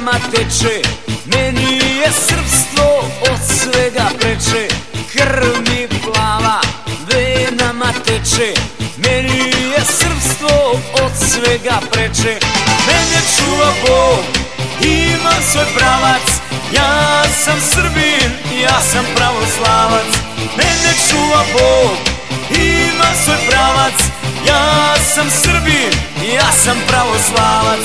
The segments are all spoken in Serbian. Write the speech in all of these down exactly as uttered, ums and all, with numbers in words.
venama teče, meni je srpstvo od svega preče. Krv mi plava venama teče, meni je srpstvo od svega preče. Mene čuva Bog, imam svoj pravac, ja sam Srbin, ja sam pravoslavac. Mene čuva Bog, imam svoj pravac, ja sam Srbin, ja sam pravoslavac.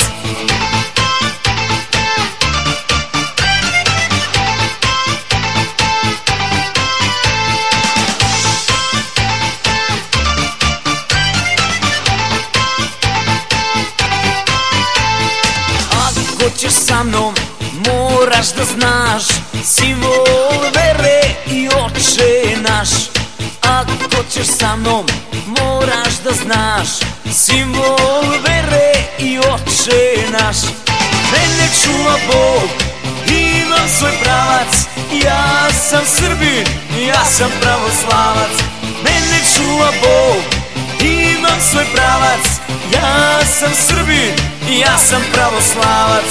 Ako ćeš sa mnom, moraš da znaš simbol vere i Oče naš. Ako ćeš sa mnom, moraš da znaš simbol vere i Oče naš. Mene čuva Bog, imam svoj pravac, ja sam Srbin, ja sam pravoslavac. Mene čuva Bog, imam svoj pravac, ja sam Srbin, ja sam pravoslavac.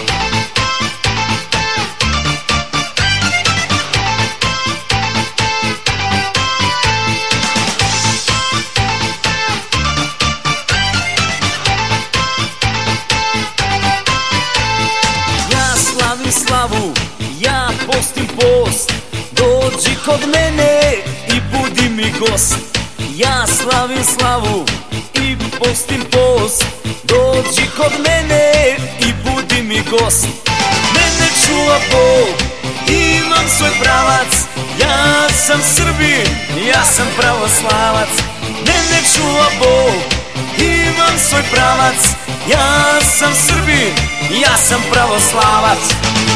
Slavu, ja postim post, dođi kod mene i budi mi gost. Ja slavim slavu i postim post, dođi kod mene i budi mi gost. Mene čuva Bog, imam svoj pravac, ja sam Srbin, ja sam pravoslavac. Mene čuva Bog, imam svoj pravac, ja sam Srbin, ja sam pravoslavac.